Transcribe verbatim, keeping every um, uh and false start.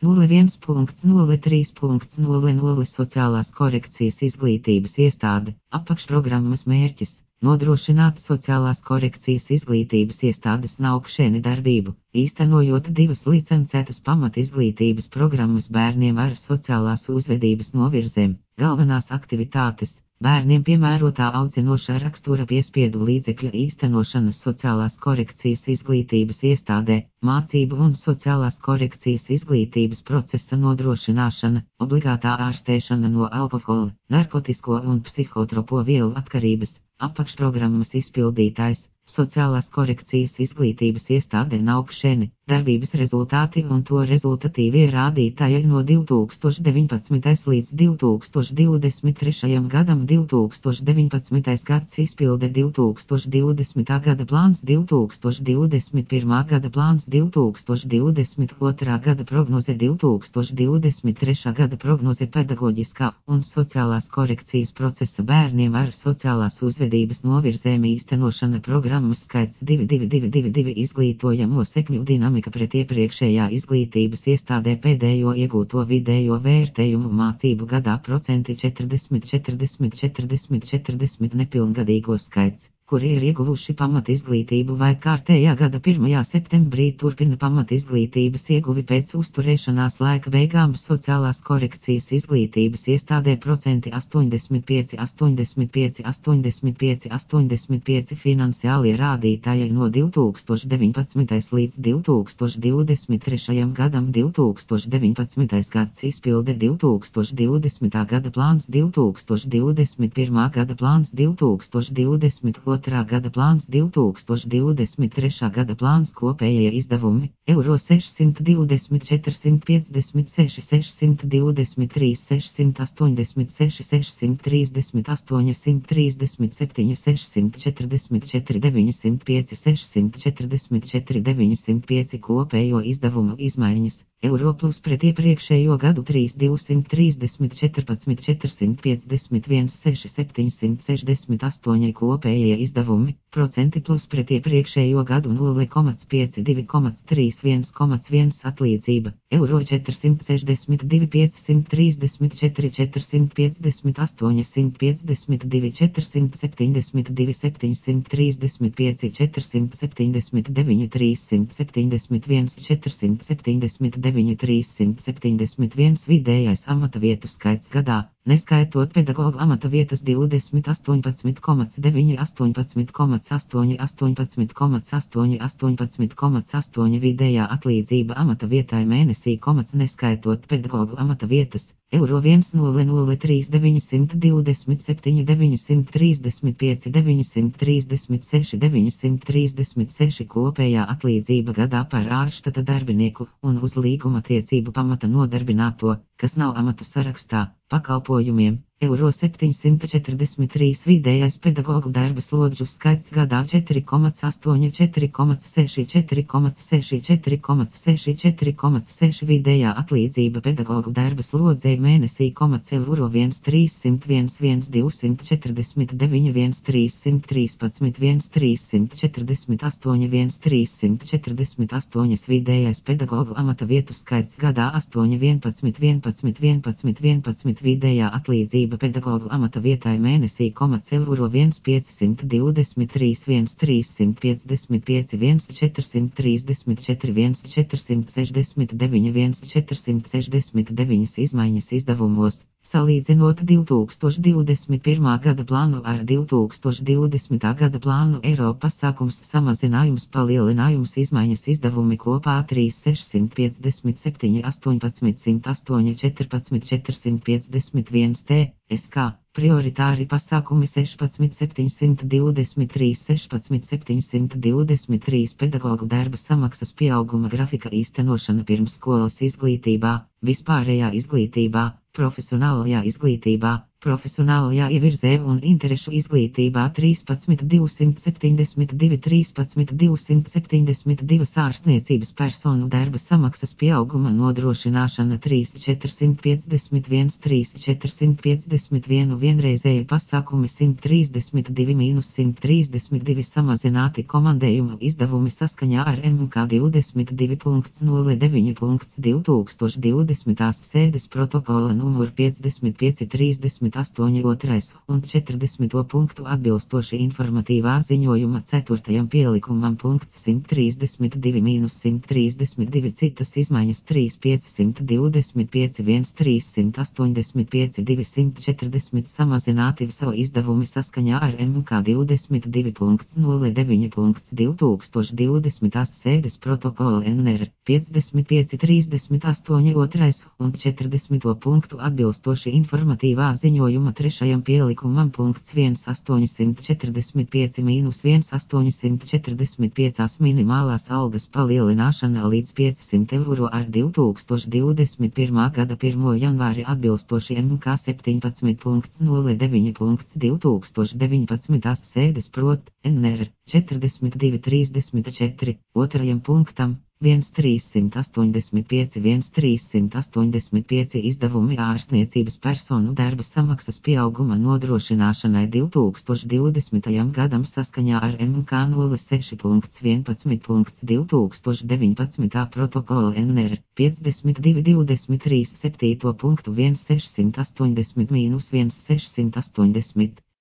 nulle viens nulle trīs nulle nulle Sociālās korekcijas izglītības iestāde, apakšprogrammas mērķis – nodrošināt sociālās korekcijas izglītības iestādes Naukšēni darbību, īstenojot divas licencētas pamatizglītības programmas bērniem ar sociālās uzvedības novirzēm, galvenās aktivitātes. Bērniem piemērotā audzinošā rakstura piespiedu līdzekļa īstenošana sociālās korekcijas izglītības iestādē, mācību un sociālās korekcijas izglītības procesa nodrošināšana, obligātā ārstēšana no alkohola, narkotisko un psihotropo vielu atkarības, apakšprogrammas izpildītājs, sociālās korekcijas izglītības iestāde Naukšēni, darbības rezultāti un to rezultatīvie rādītāji no divi tūkstoši deviņpadsmitais līdz divi tūkstoši divdesmit trešajam gadam divi tūkstoši deviņpadsmitais gads izpilde divi tūkstoši divdesmitā gada plāns divi tūkstoši divdesmit pirmā gada plāns divi tūkstoši divdesmit otrā gada prognoze divi tūkstoši divdesmit trešā gada prognoze pedagoģiskā un sociālās korekcijas procesa bērniem ar sociālās uzvedības novirzēm īstenošana programmas skaits divi divi divi divi divi izglītojamo sekmju dinamika pret iepriekšējā izglītības iestādē pēdējo iegūto vidējo vērtējumu mācību gadā procenti četrdesmit četrdesmit četrdesmit četrdesmit nepilngadīgo skaits, kuri ir ieguvuši pamatizglītību vai kārtējā gada pirmajā septembrī turpina pamatizglītības ieguvi pēc uzturēšanās laika beigām sociālās korekcijas izglītības iestādē procenti astoņdesmit pieci astoņdesmit pieci astoņdesmit pieci astoņdesmit pieci finansiālie rādītāji no divi tūkstoši deviņpadsmitais līdz divi tūkstoši divdesmit trešajam gadam divi tūkstoši deviņpadsmitais gads izpilde divi tūkstoši divdesmitā gada plāns divi tūkstoši divdesmit pirmā gada plāns divi tūkstoši divdesmit otrā gada plāns divi tūkstoši divdesmit trešā gada plāns kopējie izdevumi eiro sešsimt divdesmit četrsimt piecdesmit seši sešsimt divdesmit trīs sešsimt astoņdesmit seši sešsimt trīsdesmit astoņi simt trīsdesmit septiņi sešsimt četrdesmit četri deviņsimt pieci sešsimt četrdesmit četri deviņsimt pieci kopējo izdevumu izmaiņas eiro plus pret iepriekšējo gadu trīs divsimt trīsdesmit četrpadsmit četrsimt piecdesmit viens seši septiņsimt sešdesmit astoņi kopējie izdevumi, procenti plus pret iepriekšējo gadu nulle komats pieci divi komats trīs viens komats viens atlīdzība, eiro četrsimt sešdesmit divi piecsimt trīsdesmit četri četrsimt piecdesmit astoņi simt piecdesmit divi četrsimt septiņdesmit divi septiņsimt trīsdesmit pieci četrsimt septiņdesmit deviņi trīssimt septiņdesmit viens četrsimt septiņdesmit deviņi trīssimt septiņdesmit viens vidējais amata vietu skaits gadā, neskaitot pedagogu amata vietas divdesmit astoņpadsmit deviņi astoņpadsmit astoņi astoņpadsmit astoņi astoņpadsmit astoņi vidējā atlīdzība amata vietai mēnesī komats neskaitot pedagogu amata vietas. Eiro viens nulle nulle trīs deviņsimt divdesmit septiņi deviņsimt trīsdesmit pieci deviņsimt trīsdesmit seši deviņsimt trīsdesmit seši kopējā atlīdzība gadā par ārštata darbinieku un uz līguma tiecību pamata nodarbināto, kas nav amatu sarakstā, pakalpojumiem, eiro septiņsimt četrdesmit trīs vidējais pedagogu darba slodžu skaits gadā četri astoņi četri seši četri seši četri seši četri seši vidējā atlīdzība pedagogu darba slodzei mēnesī eiro viens trīssimt viens viens divsimt četrdesmit deviņi viens trīssimt trīspadsmit viens trīssimt četrdesmit astoņi viens trīssimt četrdesmit astoņi vidējais pedagogu amata vietu skaits gadā astoņi vienpadsmit vienpadsmit vienpadsmit vienpadsmit vidējā atlīdzība pedagogu amata vietai mēnesī eiro viens piecsimt divdesmit trīs viens trīssimt piecdesmit pieci viens četrsimt trīsdesmit četri viens četrsimt sešdesmit deviņi viens četrsimt sešdesmit deviņi izmaiņas izdevumos, salīdzinot divi tūkstoši divdesmit pirmā gada plānu ar divi tūkstoši divdesmitā gada plānu eiro pasākums samazinājums palielinājums izmaiņas izdevumi kopā trīs sešsimt piecdesmit septiņi astoņpadsmit simt astoņi četrpadsmit četrsimt piecdesmit viens T, S K. Prioritāri pasākumi sešpadsmit septiņsimt divdesmit trīs sešpadsmit septiņsimt divdesmit trīs pedagogu darba samaksas pieauguma grafika īstenošana pirmsskolas izglītībā, vispārējā izglītībā, profesionālajā izglītībā, Profesionālajā ievirzē un interešu izglītībā trīspadsmit divsimt septiņdesmit divi trīspadsmit divsimt septiņdesmit divi ārstniecības personu darba samaksas pieauguma nodrošināšana trīs četrsimt piecdesmit viens trīs četrsimt piecdesmit viens vienreizēji pasākumi simt trīsdesmit divi mīnus simt trīsdesmit divi samazināti komandējumu izdevumi saskaņā ar M K divdesmit divi nulle deviņi divi tūkstoši divdesmitās sēdes protokola numur piecdesmit pieci trīsdesmit astoņi otrais un četrdesmito punktu atbilstoši informatīvā ziņojuma ceturtajam pielikumam punkts simt trīsdesmit divi mīnus simt trīsdesmit divi citas izmaiņas trīs piecsimt divdesmit pieci viens trīssimt astoņdesmit pieci divsimt četrdesmit samazināti savu izdevumi saskaņā ar M K divdesmit divi nulle deviņi divi tūkstoši divdesmitās sēdes protokola N R piecdesmit pieci trīsdesmit astoņi otrais un četrdesmito punktu atbilstoši informatīvā ziņojuma Ziņojuma trešajam pielikumam punkts viens astoņsimt četrdesmit pieci mīnus viens astoņsimt četrdesmit pieci minimālās algas palielināšana līdz piecsimt eiro ar divi tūkstoši divdesmit pirmā gada pirmo janvāri atbilstoši M K septiņpadsmit nulle deviņi divi tūkstoši deviņpadsmitās sēdes prot N R četrdesmit divi trīsdesmit četri otrajam punktam viens trīssimt astoņdesmit pieci viens trīssimt astoņdesmit pieci izdevumi ārstniecības personu darba samaksas pieauguma nodrošināšanai divi tūkstoši divdesmitajam gadam saskaņā ar M K nulle seši vienpadsmit divi tūkstoši deviņpadsmitā protokola N R piecdesmit divi divdesmit trīs septīto punktu viens sešsimt astoņdesmit mīnus viens sešsimt astoņdesmit